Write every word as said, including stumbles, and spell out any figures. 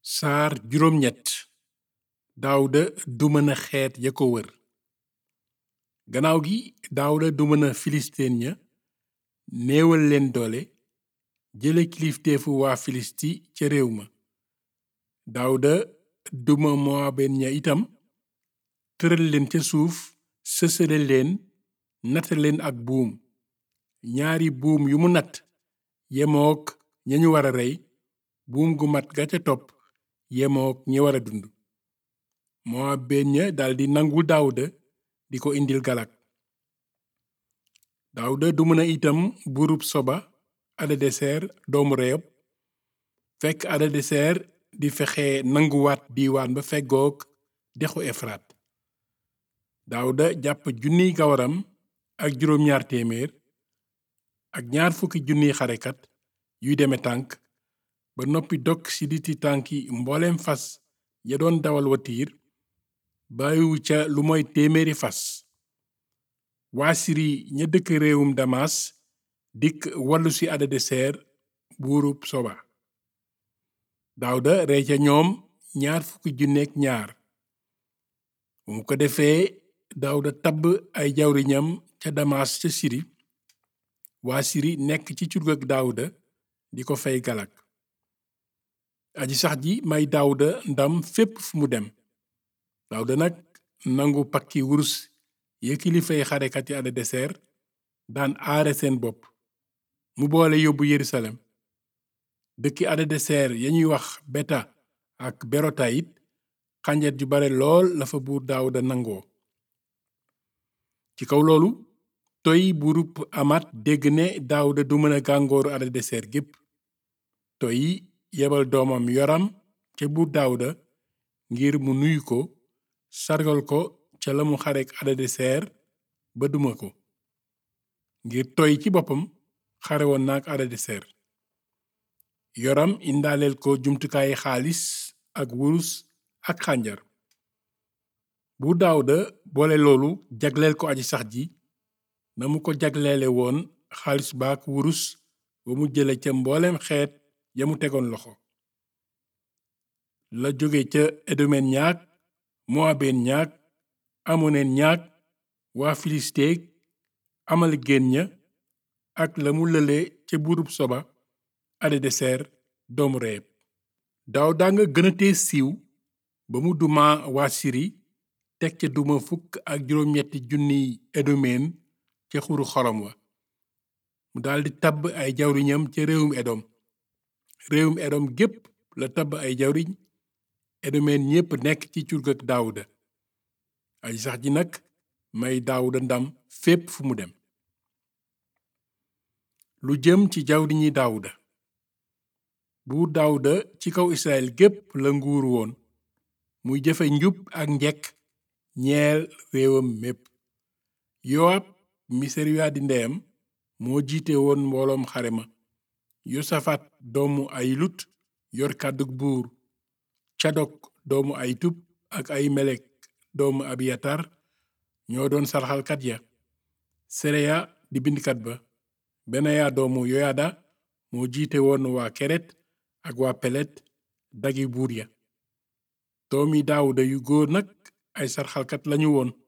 saar juróom ñett daawuda duma na xeet ya ko wër gannaaw gi daawuda duma na filisteen ña néewal leen doole jële kilifteefu waa filisti ca réew ma daawuda duma moaben ña itam tëral leen ca suuf sësale leen natt leen ak buum ñaari buum yu mu natt yemook ña ñu wara rey buum gu mat ga ca topp yemook ñi wara dund moaben ña daldi nangul daawuda di ko indil galak daawuda duma na itam buurub soba adadeser doomu reyob fekk adadeser di fexe nanguwaat diiwaan ba feggook dexu efraat daawuda jàpp junniy gawaram ak juróom ñaar téeméer ak ñaar fukki junniy xarekat yuy deme tànk ba noppi dog siditi tànki mbooleem fas ya doon dawal watiir bàyyiwu ca lu mooy téeméeri fas waa siri ña dëkk réewum damas dikk wallu ci adadeser buurub soba daawuda rey ca ñoom ñaar fukki junneek ñaar bu mu ko defee daawuda tabb ay jawriñam ca damas ca siri waa siri nekk ci curgak daawuda di ko fay galak aji sax ji may daawuda ndam fépp fu mu dem daawuda nag nangu pakki wurus ya kilifay xarekat yi adadeser daan aare seen bopp mu boole yóbbu yerusalem dëkki adadeser ya ñuy wax beta ak berotayit xànjar ju bare lool la fa buur daawuda nangoo ci kaw loolu toy buurub amat dégg ne daawuda du mën a gàngooru adadeser gépp toy yebal doomam yoram ca buur daawuda ngir mu nuyu ko sargal ko ca la mu xarek adadeser ba duma ko ngir toy ci boppam xare woon naak adadeser yoram indaaleel ko jumtukaayi xaalis ak wurus ak xànjar buur daawuda boole loolu jagleel ko aji sax ji na mu ko jagleele woon xaalis baak wurus ba mu jële ca mbooleem xeet ya mu tegoon loxo la jóge ca edomen ñaak moaben ñaak amoneen ñaak waa filisteek amalgeen ña ak la mu lële ca buurub soba adadeser doomu reyeb daawuda nga gëna tee siiw ba mu duma waa siri teg ca duma fukk ak juróom ñetti junniy edomeen ca xuru xorom wa mu daldi tabb ay jawriñam ca réewum edom réewum edom gépp la tabb ay jawriñ edomeen ñépp nekk ci curgak daawuda aji sax ji nag may daawuda ndam fépp fu mu dem lu jëm ci jawriñi daawuda buur daawuda ci kaw israel gépp la nguur woon muy jëfe njub ak njekk ñeel réewam mépp yowaab mi seruya di ndeyam moo jiite woon mbooloom xare ma yosafat doomu ayilut yor kàddug buur cadok doomu aytub ak ay melek doomu abiyatar ñoo doon sarxalkat ya sereya di bindkat ba benaya doomu yoyada moo jiite woon waa keret ak waa pelet dagi buur ya doomi daawuda yu góor nag ay sarxalkat lañu woon